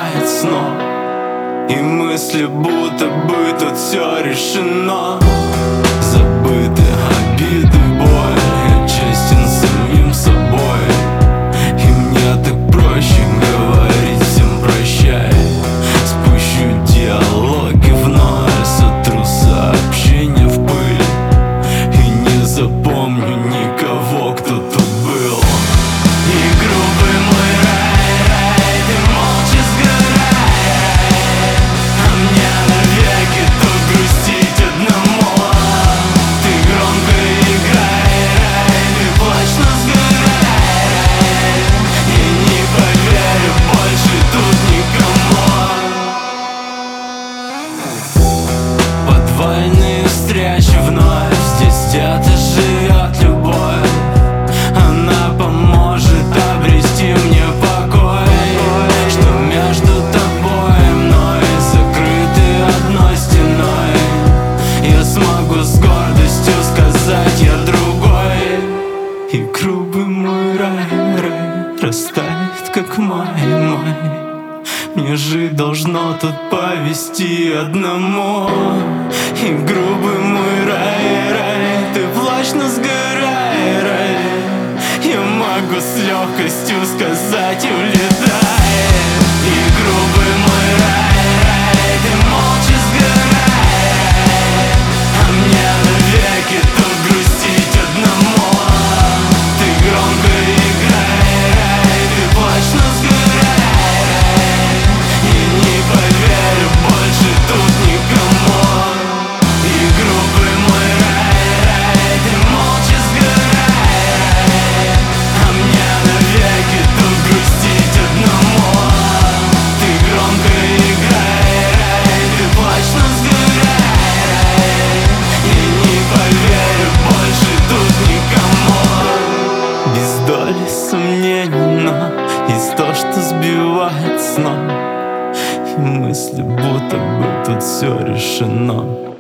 убивает снов, и мысли будто бы тут все решено. Забыты обиды, боль, я честен с самим собой, и мне так проще говорить всем прощай. Спущу диалоги в ноль, сотру сообщения в пыль, и не запомню никого, кто тут был. И грубый мой рай, ты молча сгорай, а мне навеки тут грустить одному. Ты громко играй, ты плачь, но сгорай, и не поверю больше тут никому. Подвальные встречи вновь, здесь где-то живет любовь. Она поможет обрести мне покой, что между тобой и мной закрыты одной стеной. Я смогу с гордостью сказать, я другой. И грубый мой рай растает, как май. Мне жить должно тут повести одному. И грубый мой рай, ты плачь, но сгорай, рай. Я могу с легкостью сказать, улетай. И грубый мой рай, ты молча сгорай, а мне навеки тут грустить одному. Ты громко играй, ты плачь, но сгорай, и не поверю больше тут никому. И грубый мой рай, ты молча сгорай, а мне навеки тут грустить одному. Ты громко играй, ты плачь, но сгорай, и не поверю больше тут никому. Без доли сомнений, но есть то, что сбивает с ног, и мысли будто бы тут все решено.